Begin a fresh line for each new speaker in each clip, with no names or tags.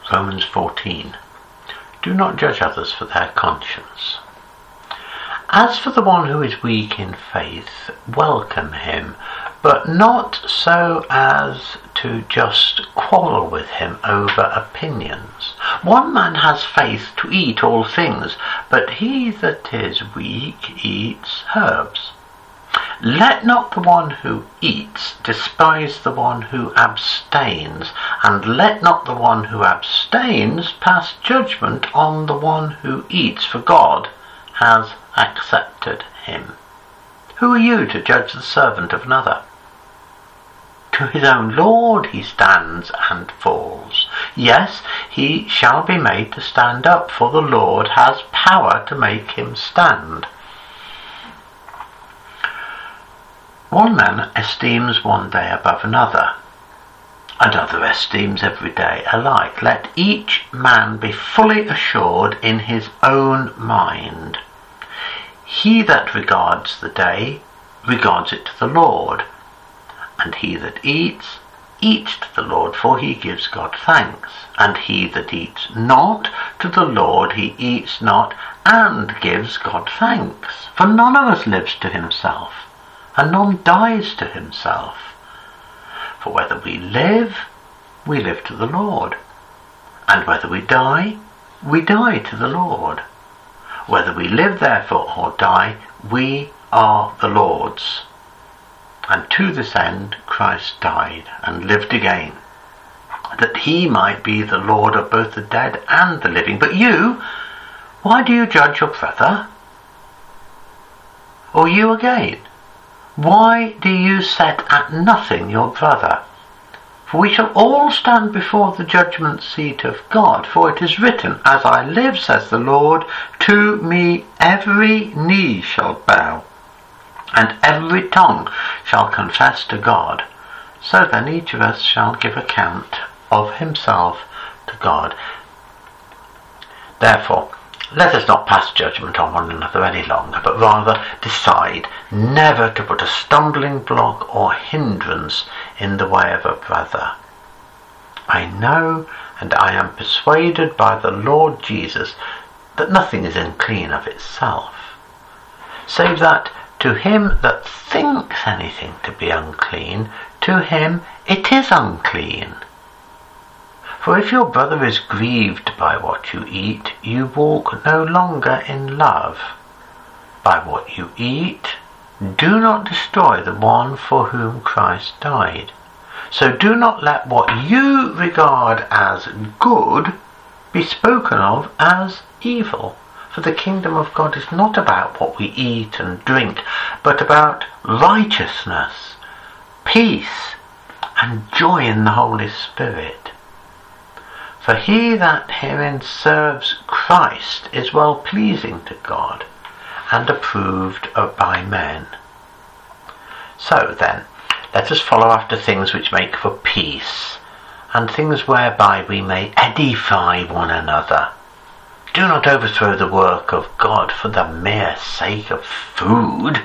Romans 14. Do not judge others for their conscience. As for the one who is weak in faith, welcome him, but not so as to just quarrel with him over opinions. One man has faith to eat all things, but he that is weak eats herbs. Let not the one who eats despise the one who abstains, and let not the one who abstains pass judgment on the one who eats, for God has accepted him. Who are you to judge the servant of another? To his own Lord he stands and falls. Yes, he shall be made to stand up, for the Lord has power to make him stand. One man esteems one day above another, another esteems every day alike. Let each man be fully assured in his own mind. He that regards the day regards it to the Lord, and he that eats, eats to the Lord, for he gives God thanks. And he that eats not to the Lord, he eats not, and gives God thanks. For none of us lives to himself, and none dies to himself. For whether we live to the Lord, and whether we die to the Lord. Whether we live therefore or die, we are the Lord's. And to this end Christ died and lived again, that he might be the Lord of both the dead and the living. But you, why do you judge your brother? Or you again, why do you set at nothing your brother? For we shall all stand before the judgment seat of God. For it is written, As I live, says the Lord, to me every knee shall bow, and every tongue shall confess to God. So then each of us shall give account of himself to God. Therefore, let us not pass judgment on one another any longer, but rather decide never to put a stumbling block or hindrance in the way of a brother. I know and I am persuaded by the Lord Jesus that nothing is unclean of itself, save that to him that thinks anything to be unclean, to him it is unclean. For if your brother is grieved by what you eat, you walk no longer in love. By what you eat, do not destroy the one for whom Christ died. So do not let what you regard as good be spoken of as evil. For the kingdom of God is not about what we eat and drink, but about righteousness, peace, and joy in the Holy Spirit. For he that herein serves Christ is well pleasing to God, and approved by men. So then, let us follow after things which make for peace, and things whereby we may edify one another. Do not overthrow the work of God for the mere sake of food.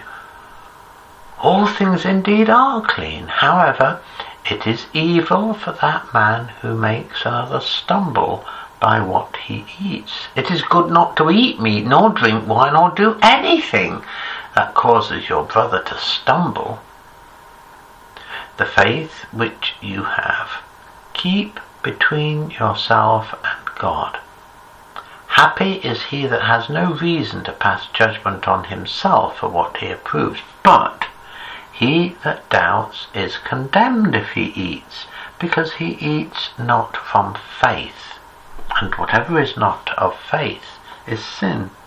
All things indeed are clean, however, it is evil for that man who makes another stumble by what he eats. It is good not to eat meat, nor drink wine, or do anything that causes your brother to stumble. The faith which you have, keep between yourself and God. Happy is he that has no reason to pass judgment on himself for what he approves, but he that doubts is condemned if he eats, because he eats not from faith. And whatever is not of faith is sin.